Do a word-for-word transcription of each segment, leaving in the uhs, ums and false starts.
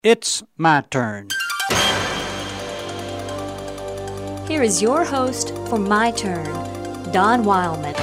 It's my turn. Here is your host for My Turn, Don Wildman.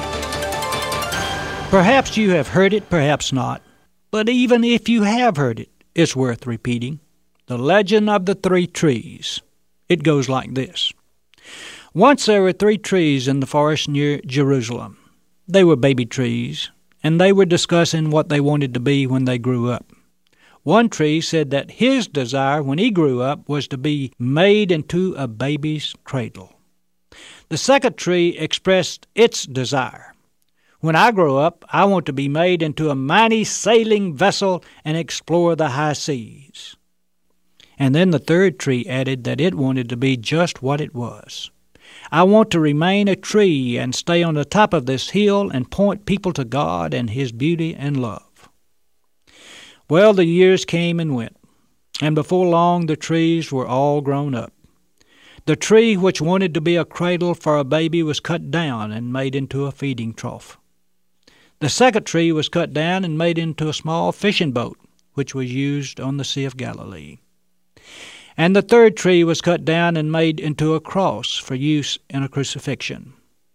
Perhaps you have heard it, perhaps not. But even if you have heard it, it's worth repeating. The legend of the three trees. It goes like this. Once there were three trees in the forest near Jerusalem. They were baby trees, and they were discussing what they wanted to be when they grew up. One tree said that his desire when he grew up was to be made into a baby's cradle. The second tree expressed its desire. When I grow up, I want to be made into a mighty sailing vessel and explore the high seas. And then the third tree added that it wanted to be just what it was. I want to remain a tree and stay on the top of this hill and point people to God and His beauty and love. Well, the years came and went, and before long the trees were all grown up. The tree which wanted to be a cradle for a baby was cut down and made into a feeding trough. The second tree was cut down and made into a small fishing boat, which was used on the Sea of Galilee. And the third tree was cut down and made into a cross for use in a crucifixion.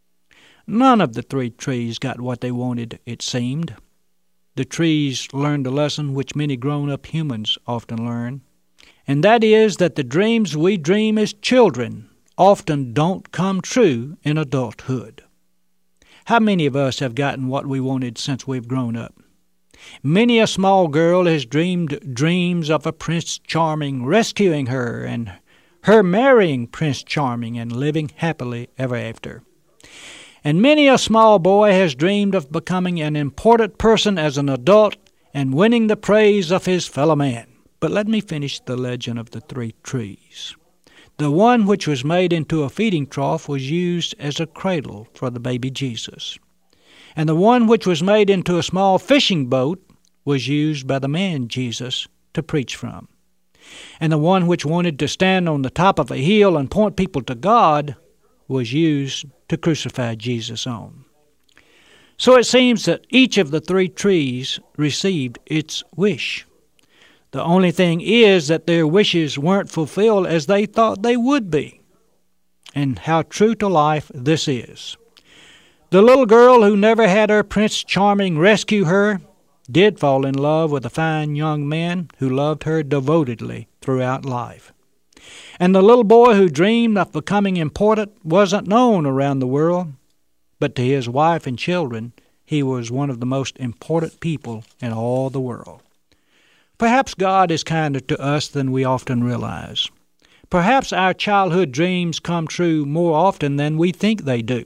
None of the three trees got what they wanted, it seemed. The trees learned a lesson which many grown-up humans often learn, and that is that the dreams we dream as children often don't come true in adulthood. How many of us have gotten what we wanted since we've grown up? Many a small girl has dreamed dreams of a Prince Charming rescuing her and her marrying Prince Charming and living happily ever after. And many a small boy has dreamed of becoming an important person as an adult and winning the praise of his fellow man. But let me finish the legend of the three trees. The one which was made into a feeding trough was used as a cradle for the baby Jesus. And the one which was made into a small fishing boat was used by the man Jesus to preach from. And the one which wanted to stand on the top of a hill and point people to God was used to crucify Jesus on. So it seems that each of the three trees received its wish. The only thing is that their wishes weren't fulfilled as they thought they would be. And how true to life this is. The little girl who never had her Prince Charming rescue her did fall in love with a fine young man who loved her devotedly throughout life. And the little boy who dreamed of becoming important wasn't known around the world, but to his wife and children, he was one of the most important people in all the world. Perhaps God is kinder to us than we often realize. Perhaps our childhood dreams come true more often than we think they do.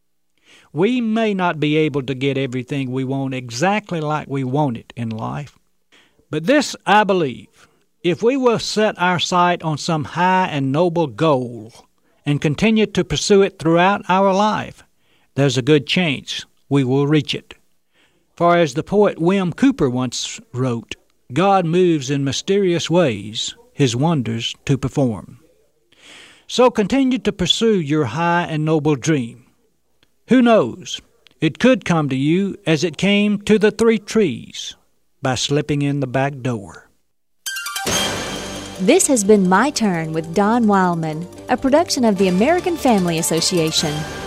We may not be able to get everything we want exactly like we want it in life, but this I believe. If we will set our sight on some high and noble goal and continue to pursue it throughout our life, there's a good chance we will reach it. For as the poet William Cooper once wrote, God moves in mysterious ways, His wonders to perform. So continue to pursue your high and noble dream. Who knows, it could come to you as it came to the three trees, by slipping in the back door. This has been My Turn with Don Wildman, a production of the American Family Association.